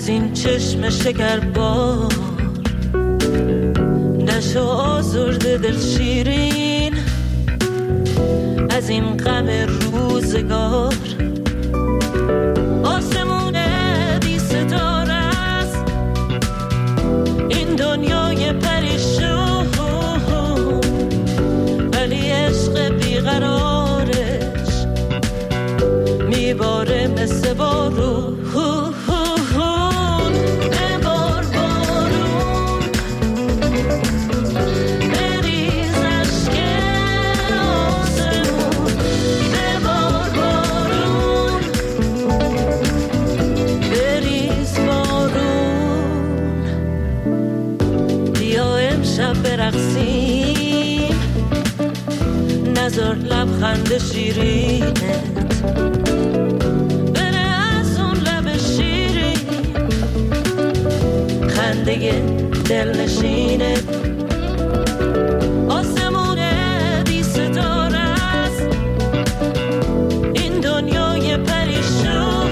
از این چشم شکربار، نشو آزرده دل شیرین از این غم روزگار. آسمون بی ستاره است این دنیای پریشون، ولی عشق بیقرارش میباره مثل بارون. نذار لبخند شیرینت بره از اون لب شیرین، خنده دلنشینت. آسمون بی ستاره است این دنیای پریشون،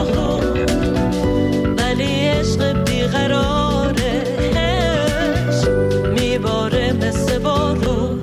ولی عشق بیقرارش میباره مثل بارون.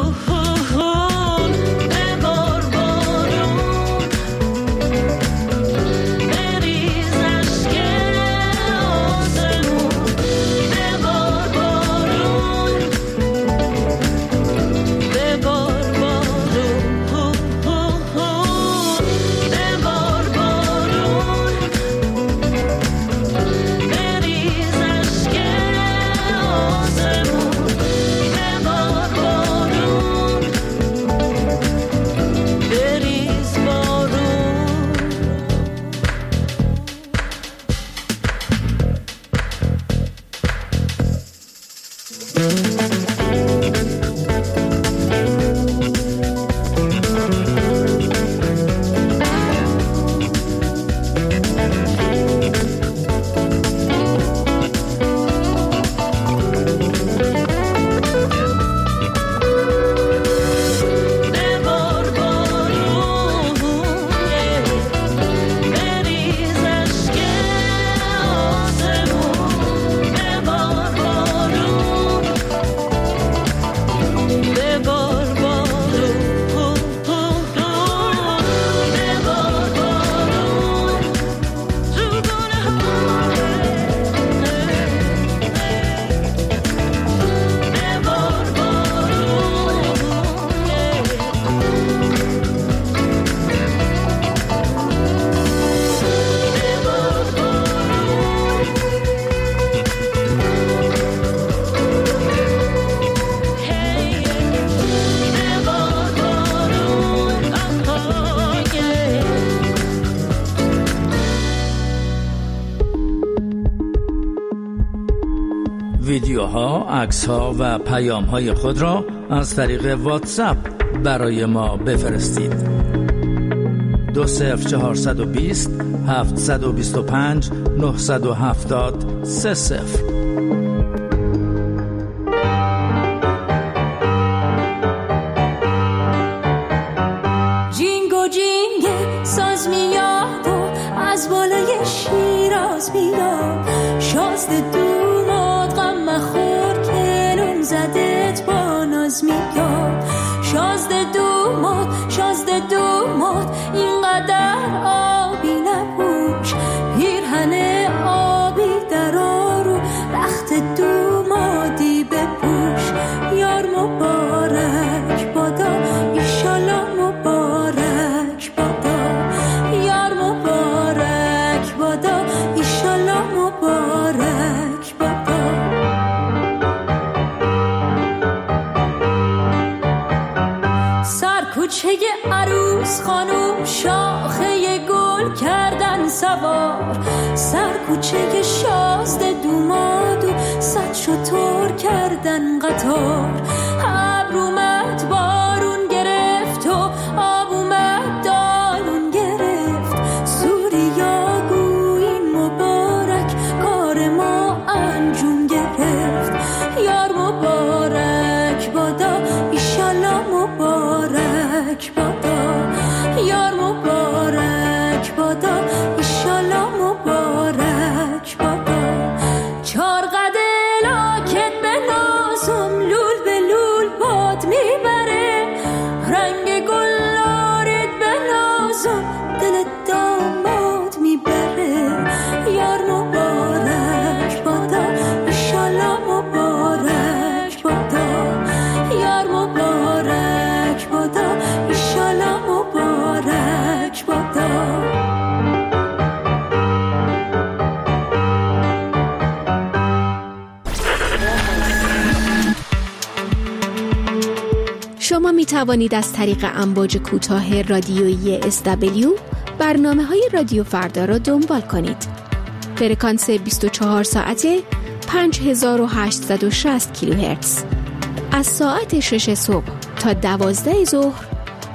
ویدیوها، عکس‌ها و پیام‌های خود را از طریق واتساپ برای ما بفرستید. 20420 725 970 30. جینگو جینگ ساز میاد و از بالای شیراز میاد، شازده دوماد غم مخور کنون زدت با ناز میاد. شازده دوماد اینقدر آبی نپوش، پیرهن آبی در آرو رخت دومادی بپوش. یار مبارک بادا ایشالا مبارک بادا، یار مبارک بادا ایشالا مبارک بادا. سر کوچه عروس خانوم شاخه گل کردن سوار، سر کوچه شازده دومادو صد شتر کردن قطار. ابر اومد بارون گرفت و آب اومد دالون گرفت، سوریا گویی مبارک کار ما انجام گرفت. یار مبارک بادا ایشالا مبارک بادا، یار مبارک بادا ایشالا مبارک بادا. شما می توانید از طریق امواج کوتاه رادیویی SW برنامه‌های رادیو فردا را دنبال کنید. فرکانس 24 ساعته 5860 کیلوهرتز. از ساعت 6 صبح تا 12 ظهر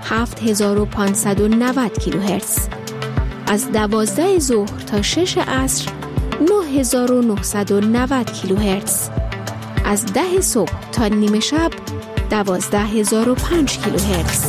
7590 کیلوهرتز. از 12 ظهر تا 6 عصر 9990 کیلوهرتز. از 10 صبح تا نیم شب 12005 کیلوهرتز.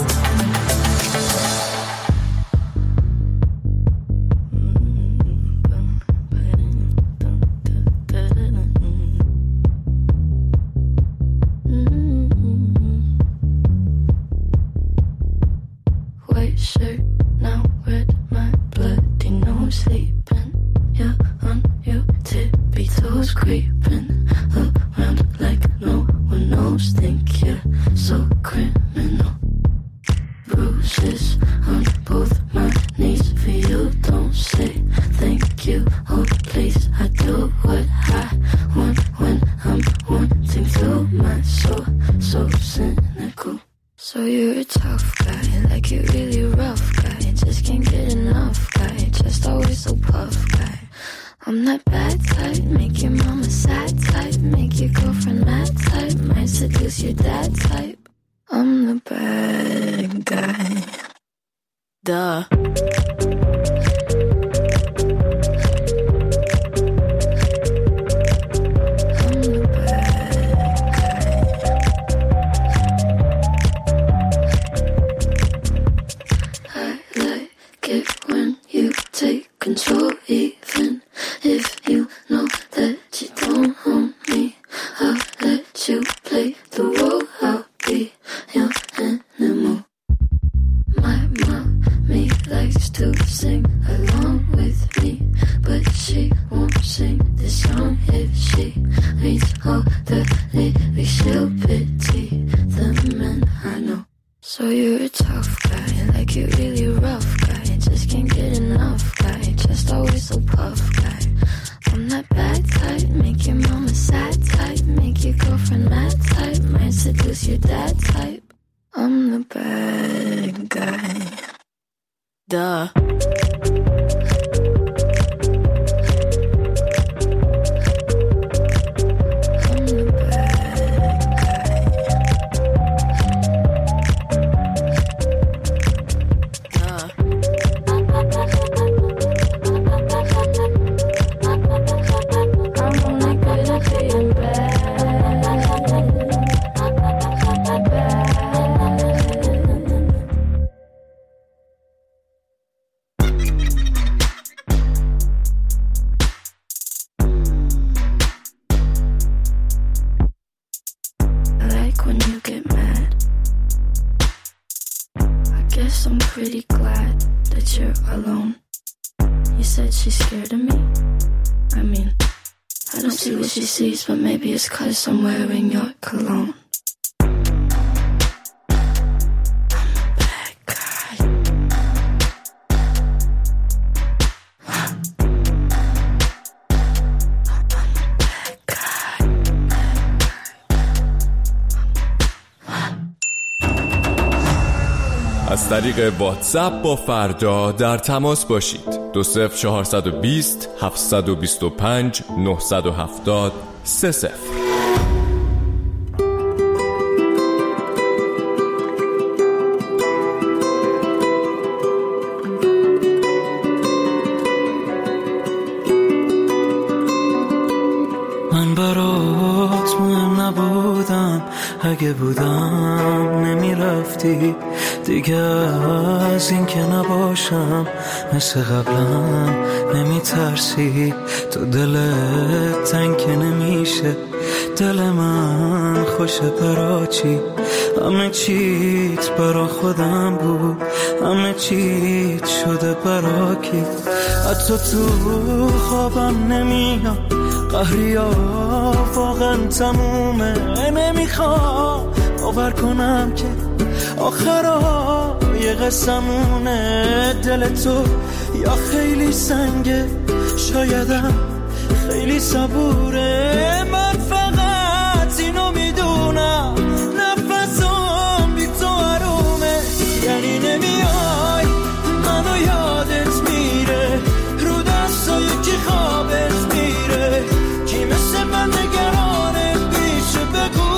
But maybe it's 'cause I'm wearing your cologne. از طریق واتساپ با فردا در تماس باشید. 20420 725 970 30. من برات مهم نبودم، اگه بودم نمیرفتی دیگه. از این که نباشم مثل قبلم نمیترسی. تو دلت تنگ نمیشه، دل من خوشه برا چی؟ همه چیت برا خودم بود، همه چیت شده برا کی؟ حتی تو خوابم نمیاد، قهریا واقعا تمومه. نمیخوام باور کنم که آخرای قسمونه. دل تو یا خیلی سنگه، شایدم خیلی صبوره. من فقط اینو میدونم، نفسم بی تو من نگرانه بیشه بگو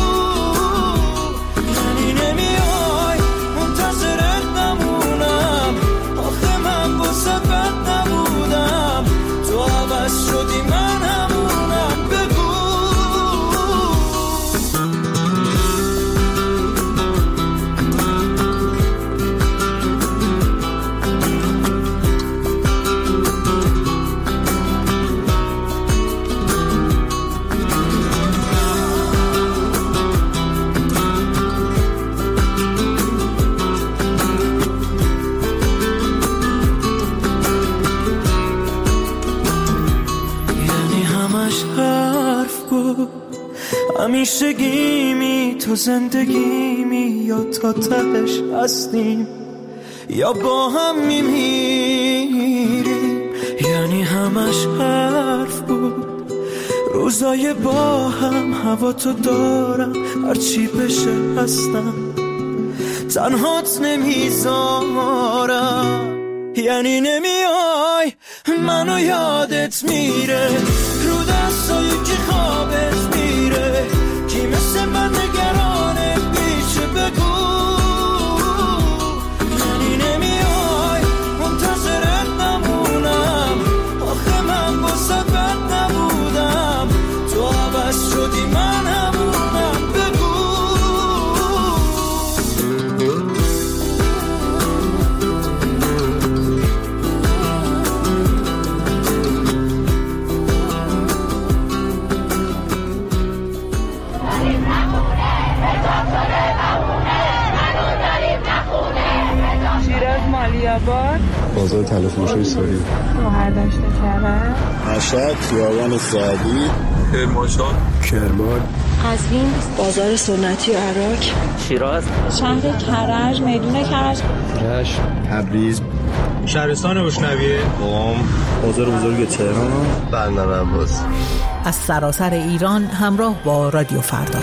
یعنی نمیای منتظرت نمونم آخه من واسه بد نبودم تو عوض شدی من همونم بگو همیشگیمی تو زندگیمی یا تا تهش هستیم یا با هم میمیریم یعنی همش حرف بود روزای با هم هوا تو دارم هرچی بشه هستم تنهات نمیذارم یعنی نمیای منو یادت میره رو دستای کی خوابت میره کی مثل من نگرانه بیشه بگو یعنی نمیای منتظرت نمونم آخه من واسه بد نبودم تو عوض شدی من همونم بگو بازار تلفروشی سوری بهرداشت کرد مشهد خیابان سعدی کرمان قزوین بازار سنتی عراق شیراز شهر کرج میدون کرج رشت تبریز شهرستان بشنویه قم بازار بزرگ تهران بندر عباس از سراسر ایران همراه با رادیو فردا.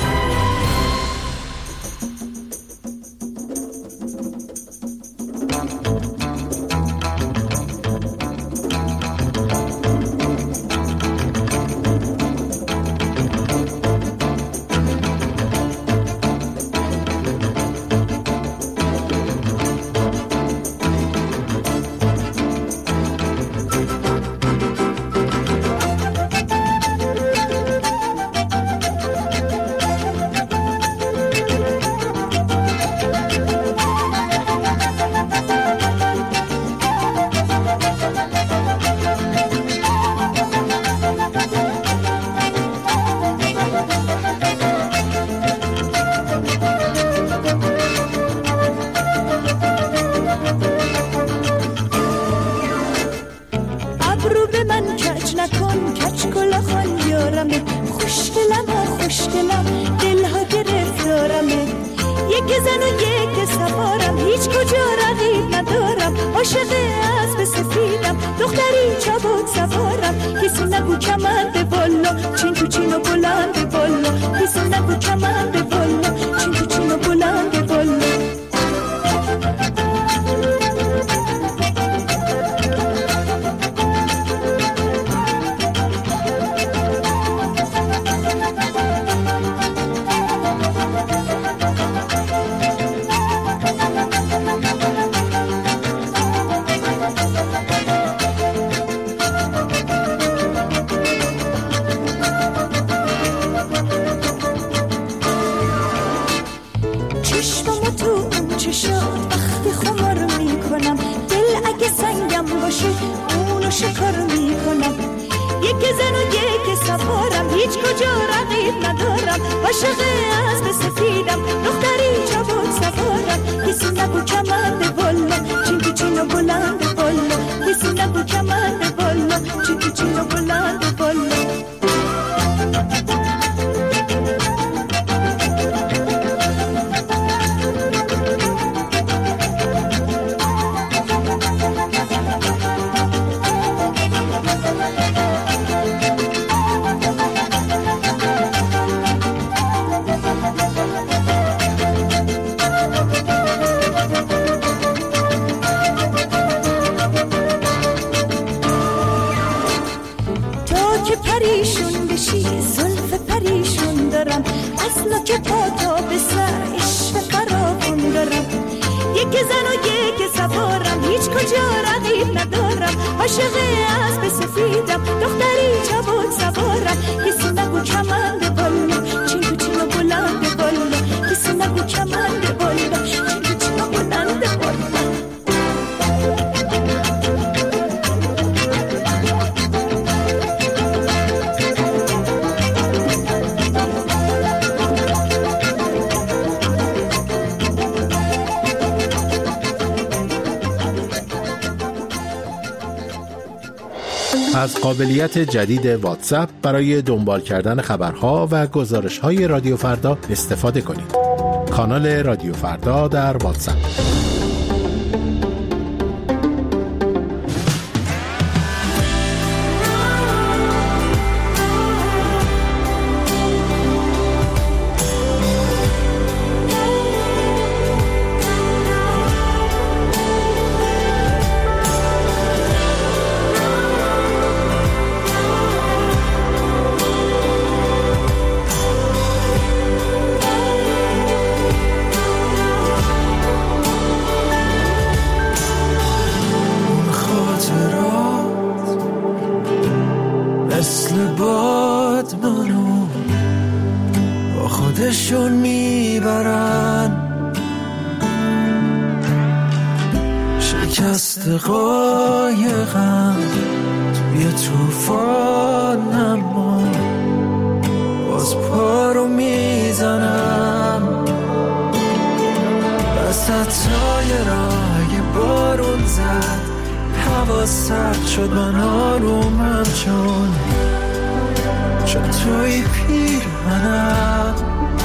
بشی زلف پریشون دارم، از نوک پا تا به سر عشق فراوون دارم. یک زن و یک سوارم، هیچ کجا رقیب ندارم. عاشق اسب سفیدم، دختری جواد سوارم. کسی نگو کمند بالا، چین تو چین و بلند بالا. کسی نگو کمند بالا، چین تو چین و بلند بالا. از قابلیت جدید واتساپ برای دنبال کردن خبرها و گزارش‌های رادیو فردا استفاده کنید. کانال رادیو فردا در واتساپ. خودشون میبرن، شکست قایقم توی توفان، اما باز پا رو میزنم. وسطای راه بارون زد، هوا سرد شد، من آرومم چون توی پیرهنم.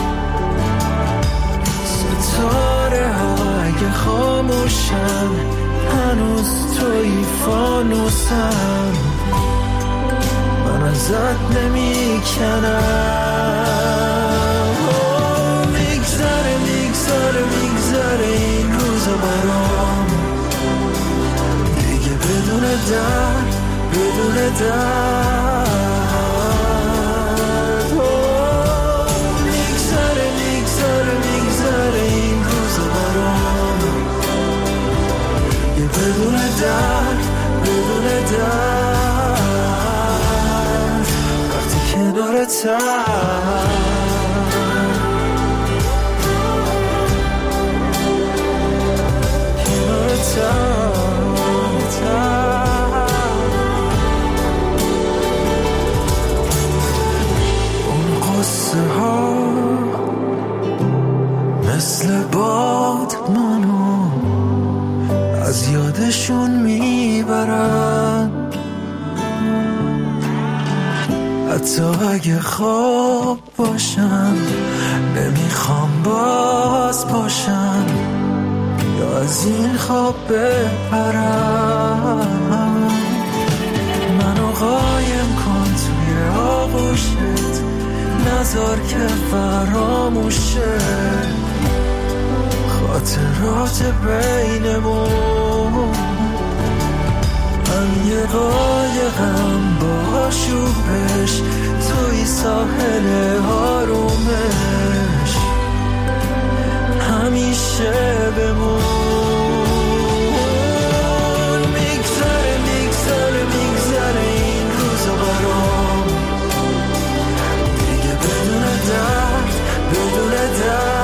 ستاره های خاموشم، هنوز توی فانوسم. من ازت نمی کنم. میگذره میگذره میگذره این روزا برام، دیگه بدون درد بدون درد. بدون درد بدون درد، وقتی کنارتم. اون قصه ها مثل باد منو از یادشون میبرن. حتی اگه خواب باشم نمیخوام باز باشم، یا از این خواب بپرم. منو قایم کن توی آغوشت، نذار که فراموشه خاطرات بینمون. من یه قایقم با آشوبش توی ساحل آرومش، همیشه بمون. میگذره میگذره میگذره این روزا برام، دیگه بدون درد بدون درد.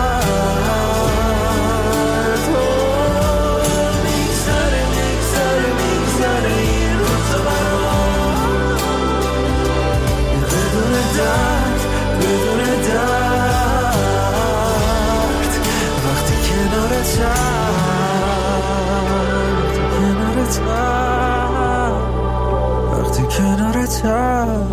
وقتی کنارتم.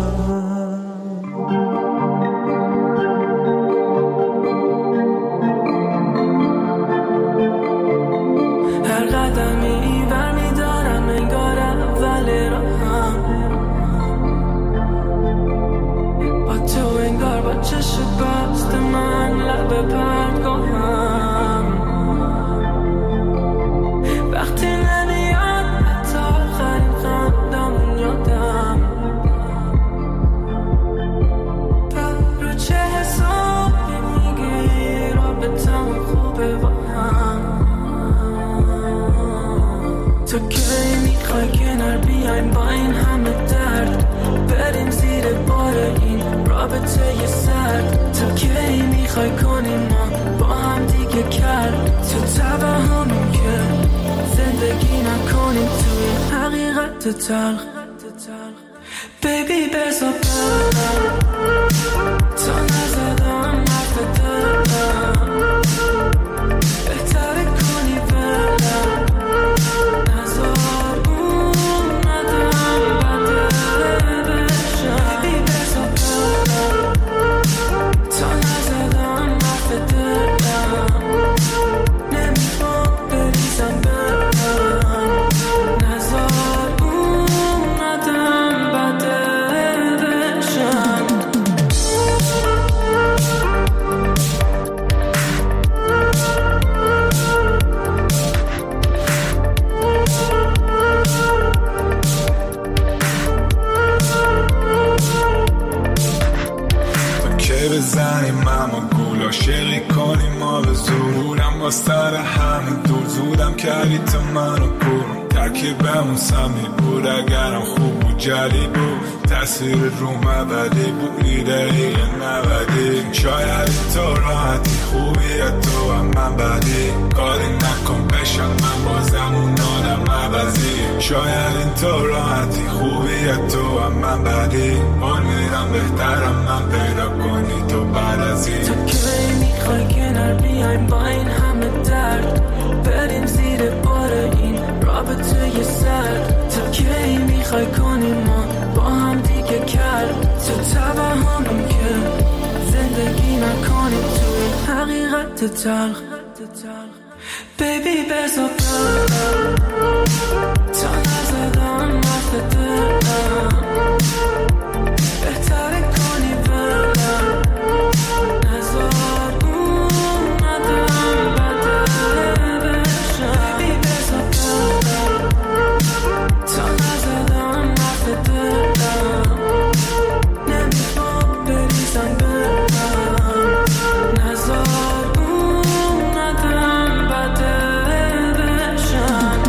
هر قدمی برمیدارم انگار اول راهم، با تو انگار با چشم بست من لب پرتگاهم. وقتی نمیاد حتی آخرین خندم یادم، رابطه یه سرد تا کی میخوای کنیم ما با هم دیگه کرد تو توهمون که زندگی نکنیم توی حقیقت تلخ بیبی بزا برم تا نزدم حرف دلم بهتره کنی برم نزار اون ندم بده بشم بیبی بزا برم تا نزدم حرف دلم نمیخوام بریزم برم نزار اون ندم بده بشم بزنیم اما گول عاشقی کنیم ما به زورم با سر همه دور زودم کردی تو منو کور ترکیبمون سمی بود اگرم خوب بود جلی بود تصویر روم ابدی بود ایده ای نبدی شاید تو راحتی خوبی تو هم من بدی کاری نکن بشم من بازم اون آدم عوضی شاید این تو راحتی خوبی تو هم من بدی اون میرم بهترم من پیدا کنی تو بعد از این تو کی میخوای کنار بیایم با این همه درد بریم زیر بار این رابطه یه سرد تا کی میخوای کنیم ما با هم دیگه کرد تو توهمون که زندگی نکنیم توی حقیقت تلخ بیبی بزا برم تا نزدم حرف دلم بهتره کنی برم نزار اون ندم بده بشم بیبی بزا برم تا نزدم حرف دلم نمیخوام بریزم برم نزار اون ندم بده بشم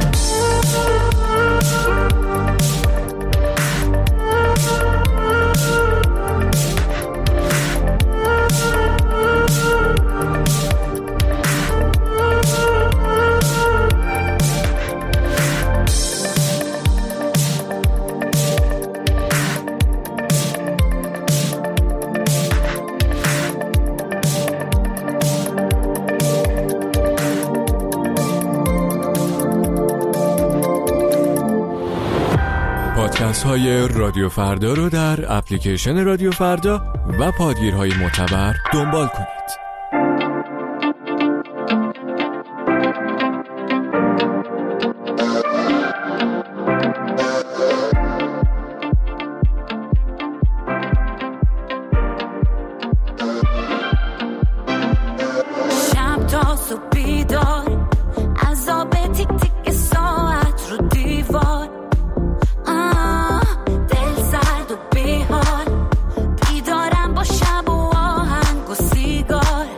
پادکست های رادیو فردا رو در اپلیکیشن رادیو فردا و پادگیرهای معتبر دنبال کنید. شب تا صبح بیدار عذاب تیک تیک ساعت رو دیوار دل سرد و بیحال بیدارم با شب و آهنگ و سیگار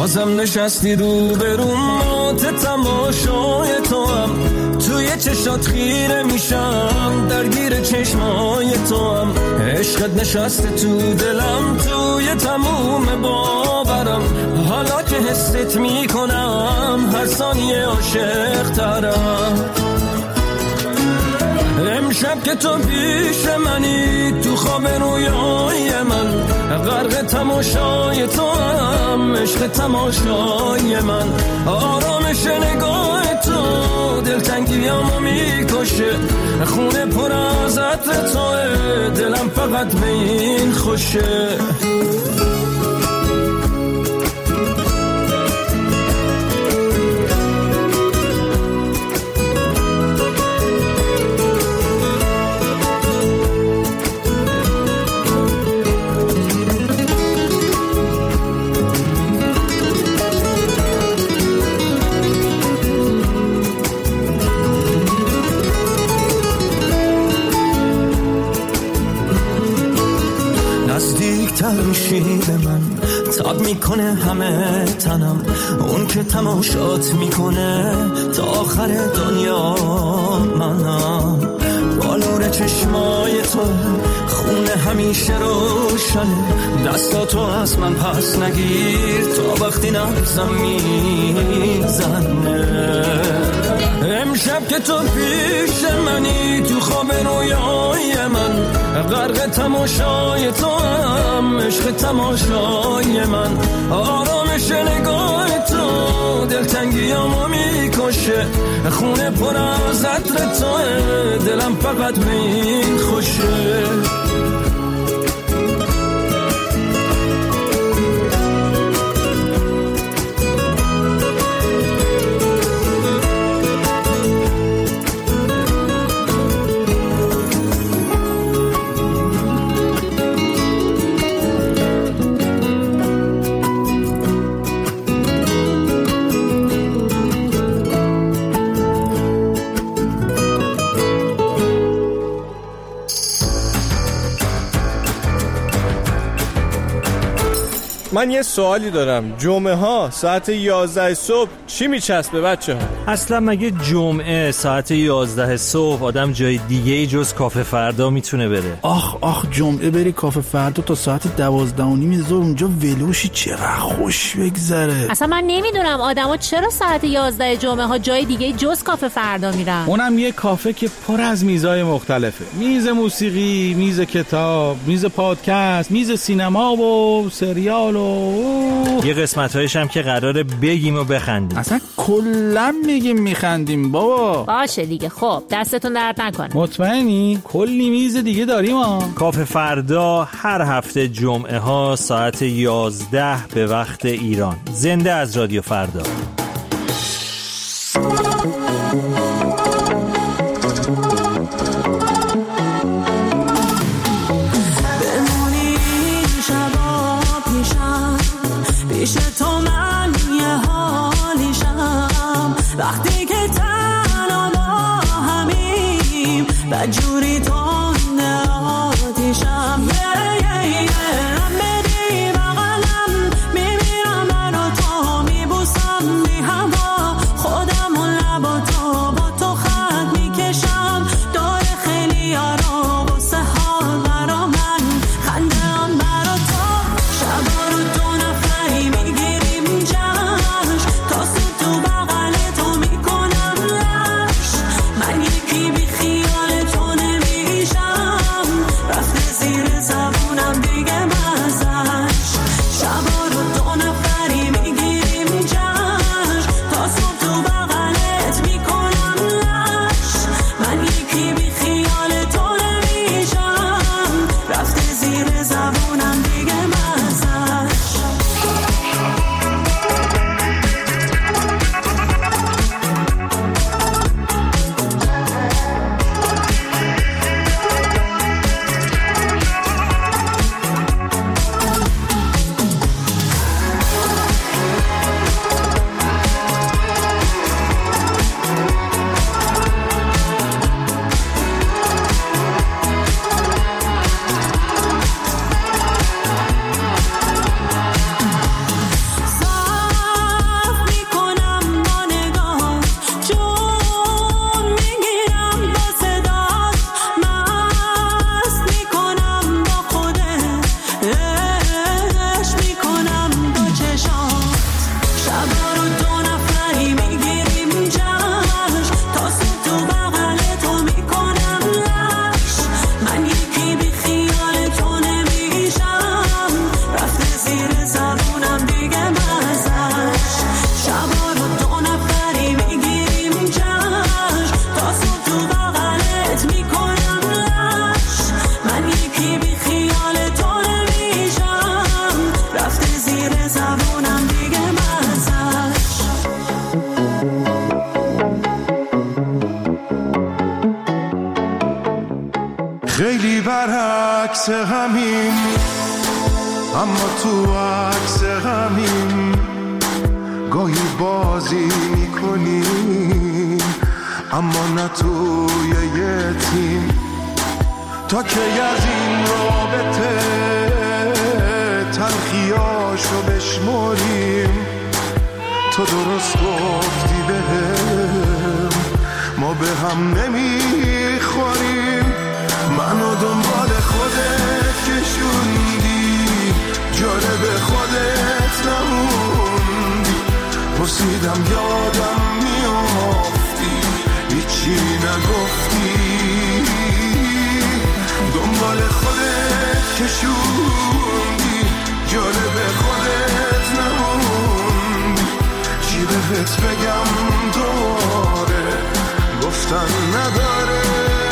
بازم نشستی رو بروم مات تماشای تو هم توی چشات خیره میشم درگیر چشمای تو هم عشقت نشسته تو دلم توی تموم باورم حالا که حست میکنم هر ثانیه عاشق ترم امشب که تو پیش منی تو خواب رویای من غرق تماشای تو هم عشق تماشای من آرامش نگاه تو دلتنگیامو میکشه خونه پر از عطر توه دلم فقط به این خوشه میشی به من تاب میکنه همه تنم اون که تماشات میکنه تا آخر دنیا منم با نور چشمای تو خونه همیشه روشنه دستاتو از من پس نگیر تا وقتی نبزم میزنه امشب که تو پیش منی تو خواب رویای من غرق تماشای تو هم عشق تماشای من آرامش نگاه تو دلتنگیامو میکشه خونه پر از عطر توه دلم فقط به این خوشه من یه سوالی دارم جمعه ها ساعت 11 صبح چی میچسبه بچه ها؟ اصلا مگه جمعه ساعت 11 صبح آدم جای دیگه جز کافه فردا میتونه بره؟ آخ جمعه بری کافه فردا تا ساعت 12:30 ظهر اونجا ولوشی چقدر خوش بگذره. اصلا من نمیدونم آدما چرا ساعت 11 جمعه ها جای دیگه جز کافه فردا میرن. اونم یه کافه که پر از میزای مختلفه، میز موسیقی، میز کتاب، میز پادکست، میز سینما و سریال و یه قسمت‌هایش هم که قراره بگیم و بخندیم. اصلا کلا میگیم میخندیم بابا. باشه دیگه خب دستتون درد نکنه. مطمئنی؟ کلی میز دیگه داریم ها. کافه فردا هر هفته جمعه ها ساعت 11 به وقت ایران. زنده از رادیو فردا. پیش تو من یه حالیشم وقتی که تنها با همیم بجوری تنده آتیشم هم بدی بغلم میمیرم من و تو میبوسم بی هوا خودم و لبا تو با تو خط میکشم داره خیلی یارو بسه حال برا من خنده هم برا تو شبا رو تو میگیریم جاش تا سود تو بغل تو میکنم لش من یکی بی خیال تو نمیشم خیلی برعکس همین، اما تو عکس همین گاهی بازی میکنیم، اما نه توی یه تیم. تا که از این رابطه تلخیاشو بشماریم، تو درست گفتی بهم ما به هم نمیخوریم. منو دنبال خودت کشوندی، جالب خودت نموندی. پرسیدم یادم میافتی، هیچی نگفتی. دنبال خودت کشوندی، جالب خودت نموندی. چی بهت بگم دوباره، گفتن نداره.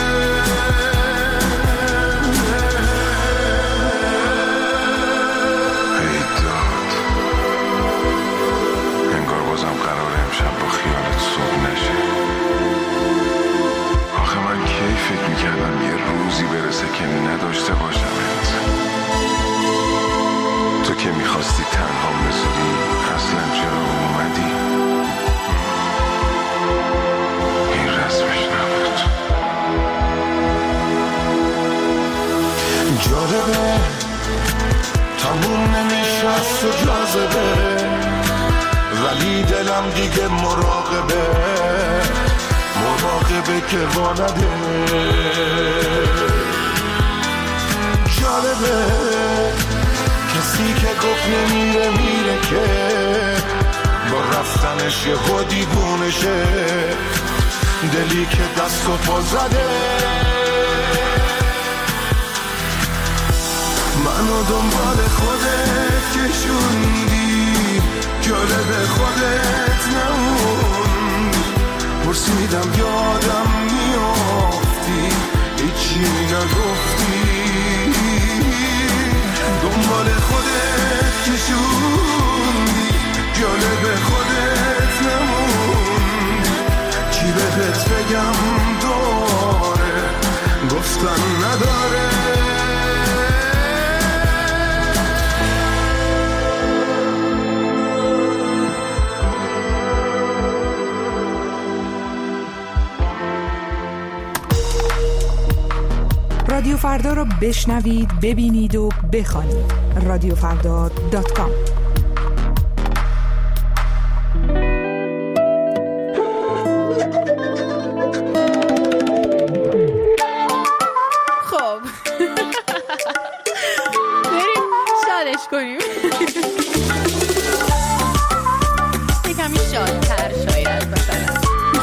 فکر میکردم یه روزی برسه که نداشته باشمت. تو که میخواستی تنها بذاری، اصلا چرا اومدی؟ این رسمش نبود. جالبه تموم نمیشست و جاذبه، ولی دلم دیگه مراقبه که وانده. جالبه کسی که گفت نمیره میره، که با رفتنش یه ها دیوونشه. دلی که دست و پا زده، منو دنبال خودت کشوندی، جالب خودت نموندی. پرسیدم یادم میافتی، هیچی نگفتی. دنبال خودت کشوندی، جالب خودت نموندی. چی بهت بگم دوباره، گفتن نداره. رادیو فردا رو بشنوید، ببینید و بخوانید. رادیوفردا.com. خب بریم شادش کنیم. یکمی شادتر شاید مثلا.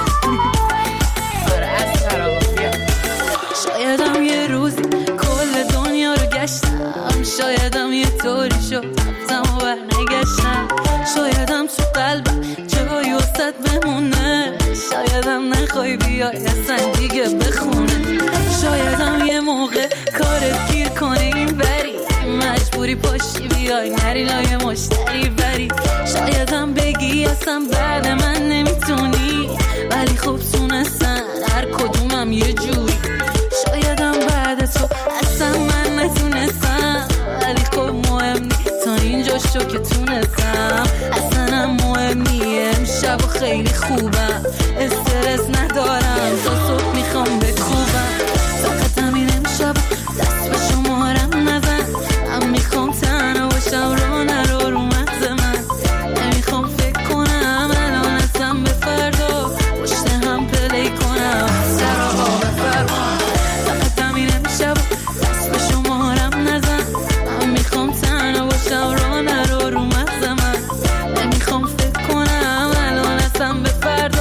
آره از فراموزی. شایدم یه روزی کل دنیا رو گشتم، شایدم یه طوری شد رفتم و برنگشتم. شایدم تو قلبم جایی وسط بمونه، شایدم نخوای بیای اصلا دیگه بخونه. شایدم یه موقع کارت گیر کنه این بری، مجبوری پاشی بیای نری لای مشتری بری. شایدم بگی اصلا بعد من نمیتونی، ولی خب تونستن هر کدومم یه جوری. شایدم بعد تو اصلا من نتونستم، ولی خب مهم نی تا اینجا شو که تونستم. اصلا هم مهم نی، امشب و خیلی خوبم، استرس ندارم، تا صبح میخوام بکوبم. طاقتم این امشب دست به شمارم نزن، من میخوام تنها باشم، رو نرو رو مغز من. نمیخوام فکر کنم الان اصلا به فردا، پشت هم پلی کنم سراها به فرمان. طاقتم این امشب دست به شمارم نزن، من میخوام تنها باشم، رو نرو رو مغز من. نمیخوام فکر کنم الان اصلا به فردا،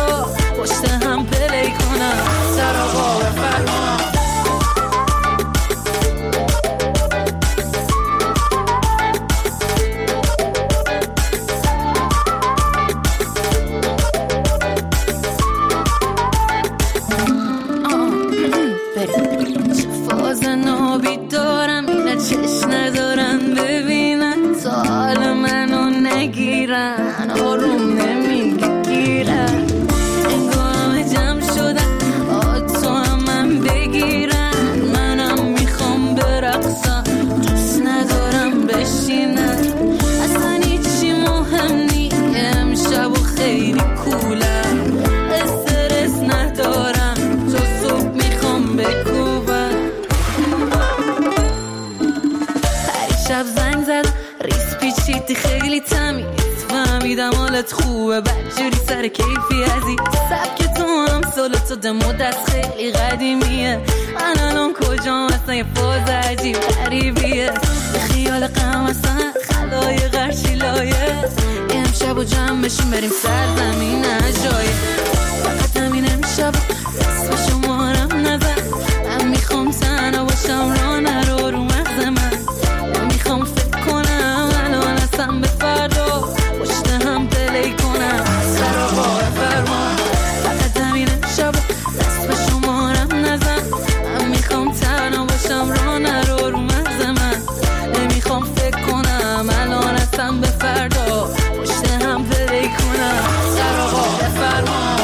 جدی خیلی تمیز فهمیدم حالت خوبه بدجوری سر کیفی عزیز سبک تو هم سال تو ده مدت خیلی قدیمیه من الان کجام اصلا یه فاز عجیب غریبیه خیال غم اصلا خلای غرشی لایه امشب و جمع بشیم بریم سرزمین جایه فقط همین امشب اسم شمارم نزن من میخوام تنها باشم را نرو رو مغز من میخوام فکر کنم الان اصلا به فردا پشت هم دلی کنم سر و بار فرمان فقط همین امشب اسم شمارم نزن من میخوام تنها باشم را نرو رو مغز من نمیخوام فکر کنم الان اصلا به فردا پشت هم دلی کنم سر و بار فرمان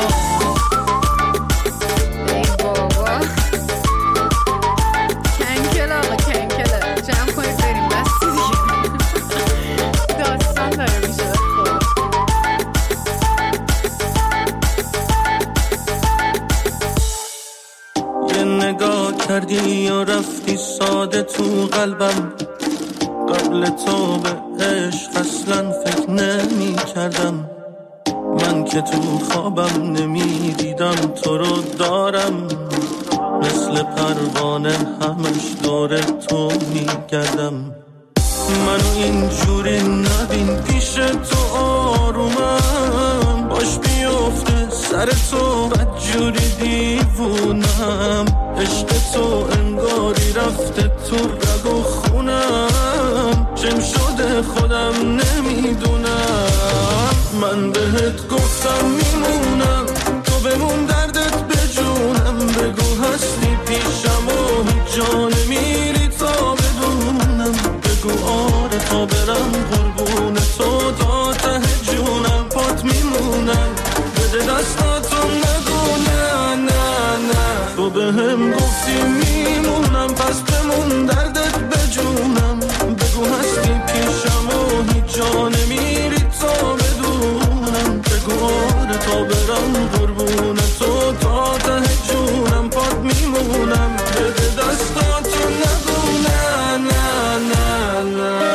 کردی یا رفتی ساده تو قلبم قبل تو به عشق اصلا فکر نمی کردم من که تو خوابم نمی دیدم تو رو دارم مثل پروانه همش دور تو می گردم منو اینجوری نبین پیش تو آرومم باش بیفته سر تو بدجوری دیوونم عشق تو انگاری رفته تو رگ و خونم چم شده خودم نمیدونم من بهت گفتم میمونم تو بمون دردت بجونم بگو هستی پیشم و هیچ جا نمیری تا بدونم بگو آره تا برم قربون تو تا ته جونم پات میمونم بده دستاتو نگو نه نه نه تو به هم گفتی میمونم پس بمون دردت بجونم بگو هستی پیشم و هیچ جا نمیری تا بدونم بگو آره تا برم قربون تو تا ته جونم پات میمونم بده دستاتو نگو نه نه نه نه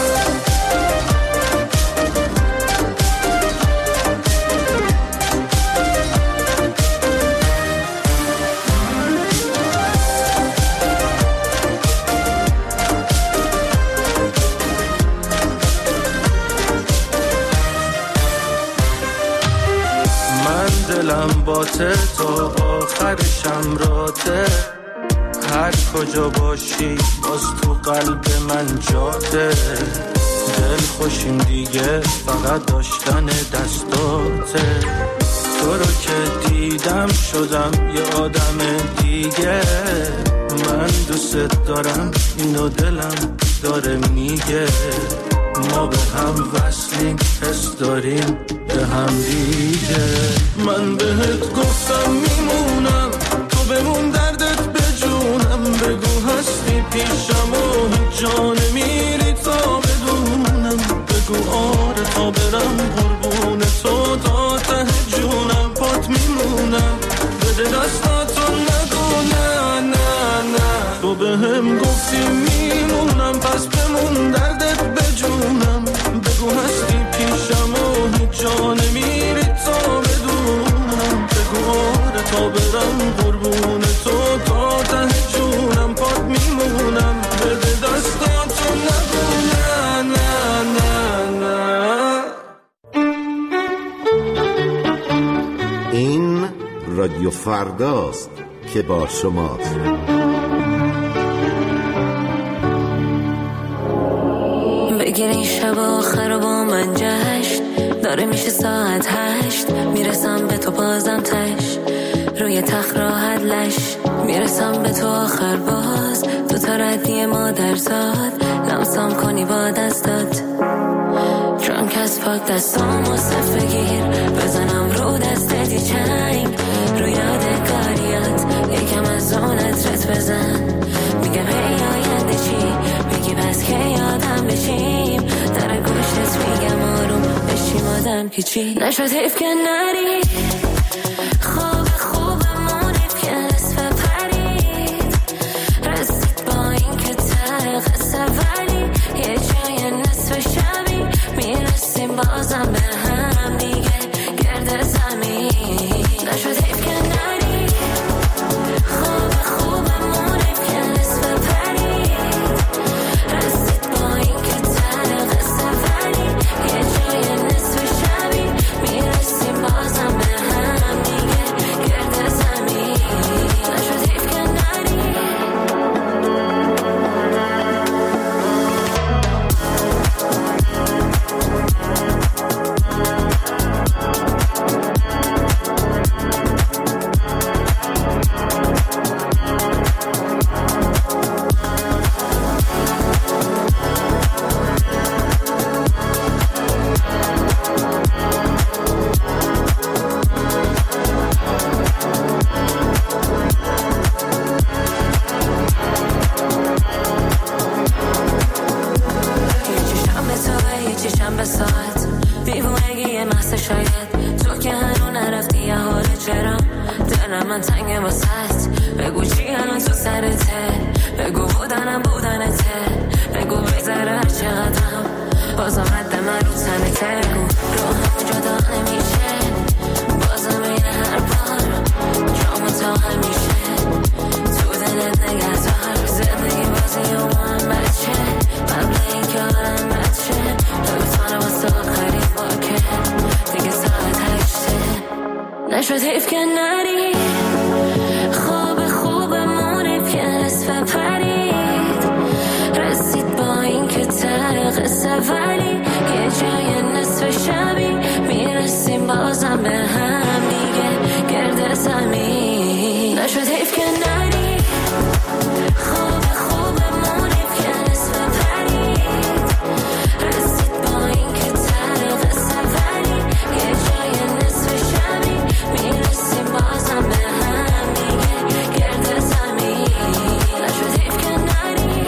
دلم باته تا آخرشم راته هر کجا باشی باز تو قلب من جاته دل خوشیم دیگه فقط داشتن دستاته تو رو که دیدم شدم یه آدم دیگه من دوست دارم اینو دلم داره میگه ما به هم وصلیم حس داریم به هم دیگه من بهت گفتم میمونم تو بمون دردت بجونم بگو هستی پیشم و هیچ جا نمیری تا بدونم بگو آره تا برم قربون تو تا ته جونم پات میمونم بده دستاتو نگو نه نه نه تو به هم گفتی میمونم پس بمون دردت بجونم بگو هستی پیشم و هیچ جا نمیری تا بدونم بگو آره تا برم قربون تو تا ته جونم پات میمونم بده دستاتو نگو نه نه نه نه این رادیو فرداست که با شماست بگیر این شب آخر و با من جشن داره میشه ساعت 8 میرسم به تو بازم تش روی تخت راحت لش میرسم به تو آخر باز تو تا ردی مادرزاد لمسم کنی با دستات درانک از پاک دستامو صف بگیر بزنم رو دستتی چنگ رو یادگاریات یکم از اون عطرت بزن میگم هی آینده چی بگی پس که یادم بشیم در گوشت میگم آروم بشیم آدم که چی نشد حیف که نری خوب خوبمون حیف که نصف پرید رسید با این که ته قصه ولی یه جای نصف شبی منم بودنته. بگو بگذره چقدرم بازم حد من رو تنته. روحم جدا نمیشه بازم این هر بار جام تا همیشه تو دلت نگهدار. زندگی بازی و من بچه قبل این که آرم بچه دوتانه واسه آخرین باکه دیگه ساعت 8 نشد حیف که نری. خوب مونی که نصف پرید رسید با این که ته قصه ولی یه جای نصف شبی میرسیم بازم به هم دیگه گرد زمین. نشد حیف که نری. خوب مونی که نصف پرید رسید با این که ته قصه ولی یه جای نصف شبی میرسیم بازم به هم دیگه گرد زمین. نشد حیف که نری.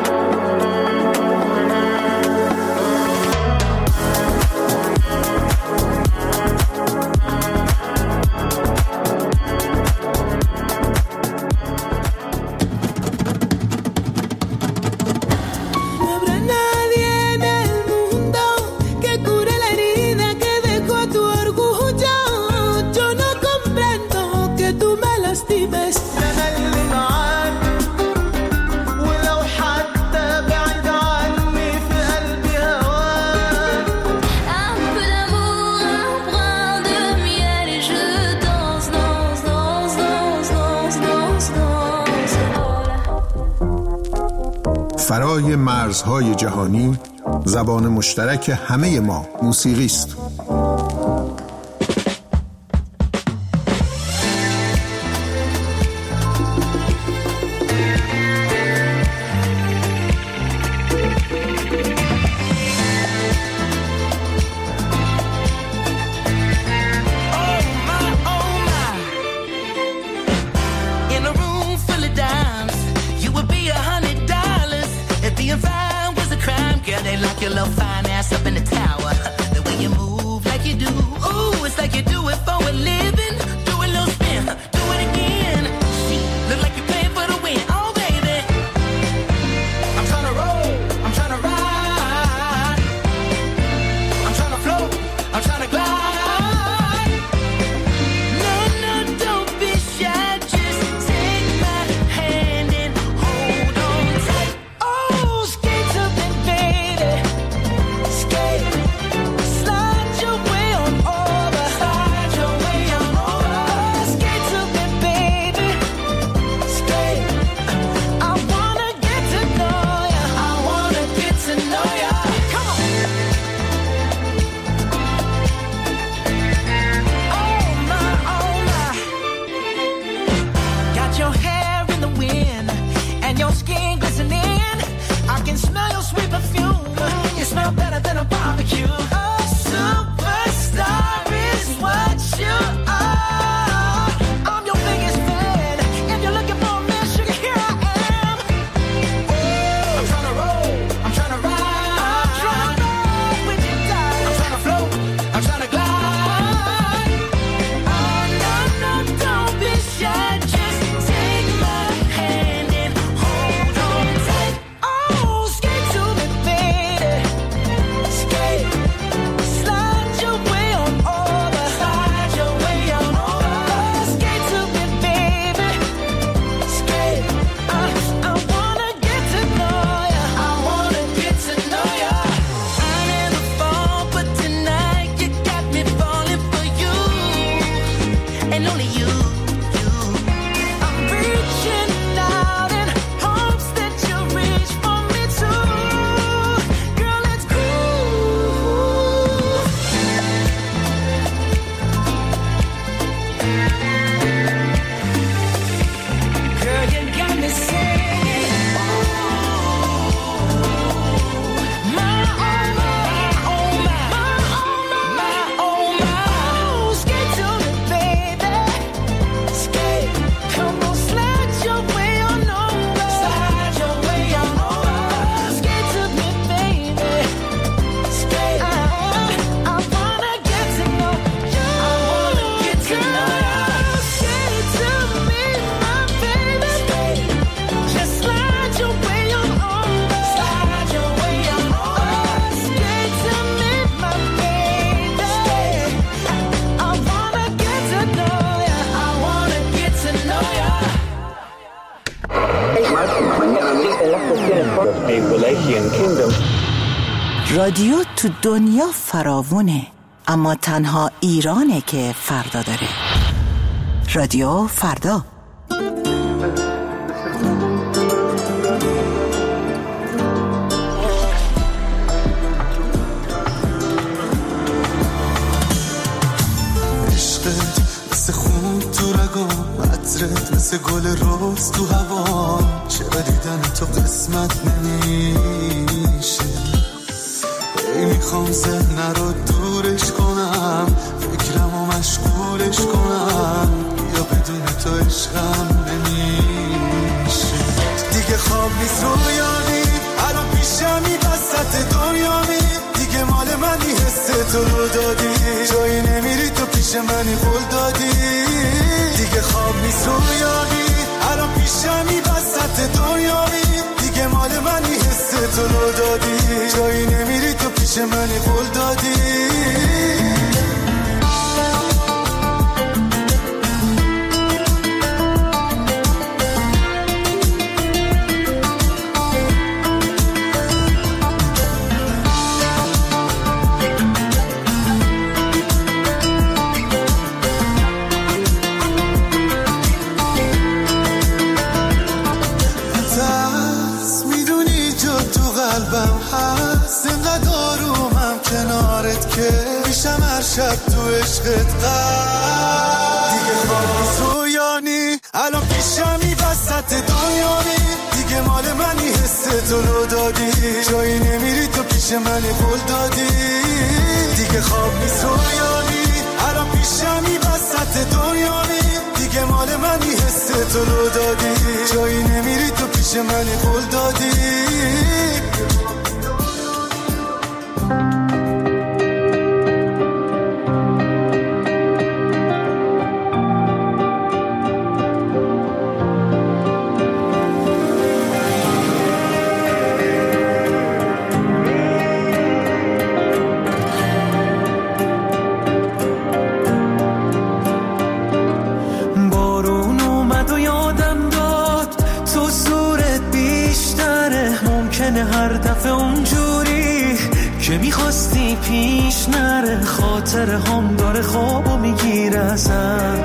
فرای مرزهای جهانی زبان مشترک همه ما موسیقی است. of the Wallachian Kingdom. رادیو تو دنیا فراوونه، اما تنها ایرانه که فردا داره. رادیو فردا. عشقت مثل خون تو رگام، عطرت مثل گل روز تو هوا، چرا دیدن تو قسمت نمیشه؟ ای میخوام ذهن رو دورش کنم، فکرمو مشغولش کنم، یا بدون تو عشقم نمیشه. دیگه خواب نیست رویانی، الان پیشمی وسط دنیامی، دیگه مال منی حس تو رو دادی، جایی نمیری تو پیش منی قول دادی. دیگه خواب نیست رویانی، الان پیشمی وسط دنیامی، دیگه مال منی حس تو رو دادی، جایی نمیری تو پیش منی قول دادی. میشم هر شب تو عشقت دیگه خواب نیست رویانی، الان پیشمی وسط دنیامی، دیگه مال منی حس تو رو دادی، جایی نمیری تو پیش منی قول دادی. دیگه خواب نیست رویانی، الان پیشمی وسط دنیامی، دیگه مال منی حس تو رو دادی، جایی نمیری تو پیش منی قول دادی. هر دفعه اونجوری که میخواستی پیش نره، خاطر هم داره خوابو میگیره ازم،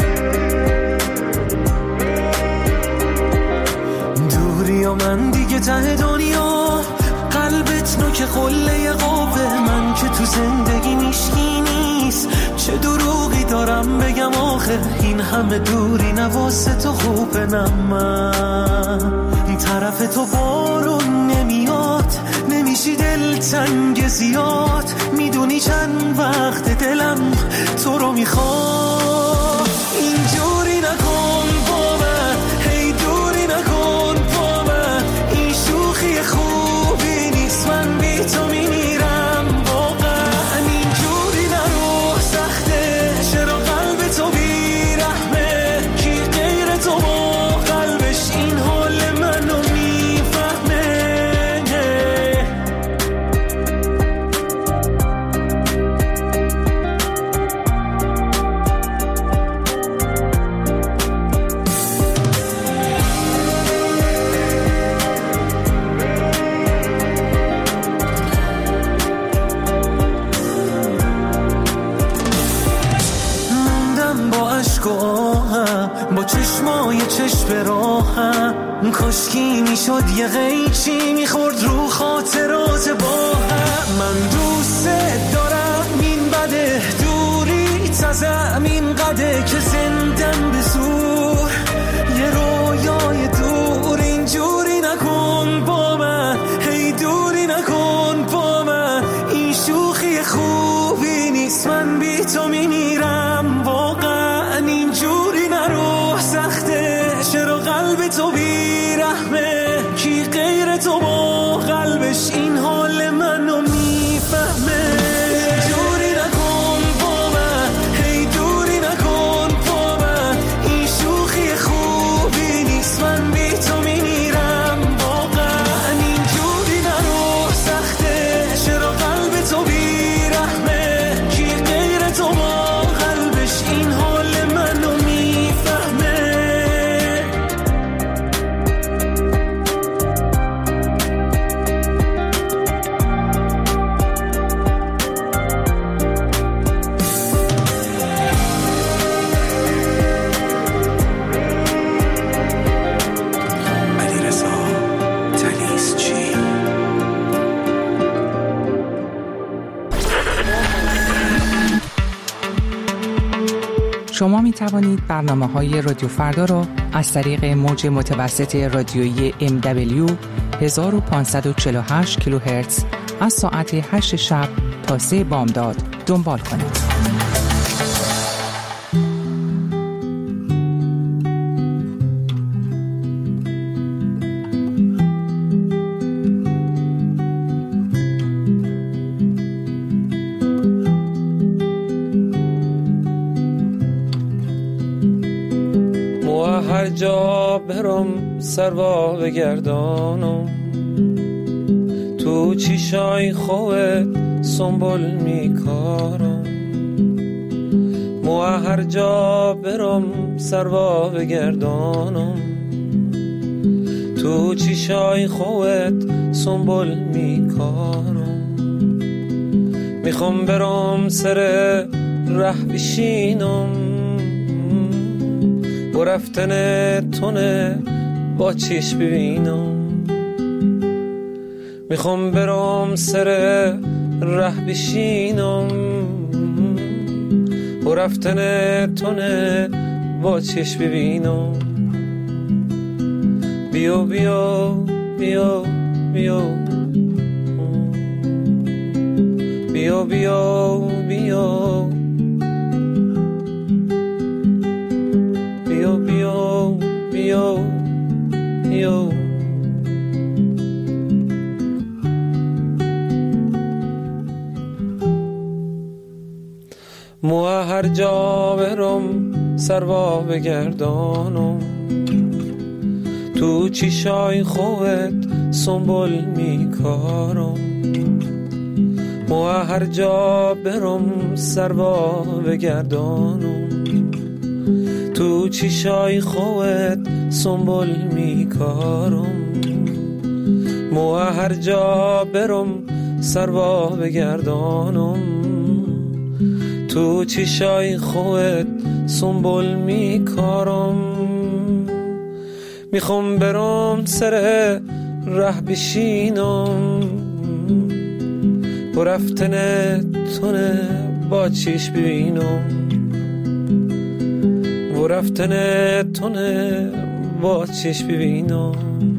دوری و من دیگه ته دنیا، قلبت نوک قله قوه، من که تو زندگی میشکی نیست، چه دروغی دارم بگم آخه، این همه دوری نواسه تو خوبه، نه من طرف تو بارون نمیاد، نمیشی دل تنگ زیاد، میدونی چند وقت دلم تو رو میخواد. اینجوری نکن با من، هی دوری نکن با من، این شوخی خوبی نیست، من بی تو میمیرم واقعا. اینجوری نرو سخته، چرا قلب تو بیرحمه، کی غیر تو با قلبش این حال منو میفهمه. موندم با عشق و آهم، با چشمای چشم راهم، کاشکی میشد یه قیچی میخورد رو خاطرات با هم. من دوست دارم این بده، دوری تازم این قده که زندم به زور، یه رویای دور. اینجوری نکن با من، هی دوری نکن با من، این شوخی خوبی نیست، من بی تو میمیرم واقعا. اینجوری نرو سخته، چرا قلب تو بیرحمه، کی غیر تو با قلبش این حال منو میفهمه. اینجوری نکن با من، هی دوری نکن با من، این شوخی خوبی نیست، من بی تو میمیرم واقعا. اینجوری نرو سخته، چرا قلب تو بیرحمه، کی غیر تو با قلبش این حال منو میفهمه. شما می توانید برنامه‌های رادیو فردا را از طریق موج متوسط رادیویی MW 1548 کیلوهرتز از ساعت 8 شب تا 3 بامداد دنبال کنید. هر جا برم سروا بگردانم، تو چیشای خوت سنبول میکارم. مو هر جا برم سروا بگردانم، تو چیشای خوت سنبول میکارم. میخوام برم سر ره بشینم، و رفتن تونه با چیش ببینم. میخوام برم سر ره بشینم، و رفتن تونه با چیش ببینم. بیو بیو بیو بیو بیو بیو بیو بیو بیو. مو هر جا برم سروا بگردانم، تو چیشای خوت سنبول میکارم. مو هر جا برم سروا بگردانم، تو چیشای خوت سنبول میکارم. مو هر جا برم سروا بگردانم، تو چیشای خوت سنبول میکارم. میخوام برم سر ره بشینم، و رفتن تونه با چیش ببینم. و رفتن تونه با چیش ببینم.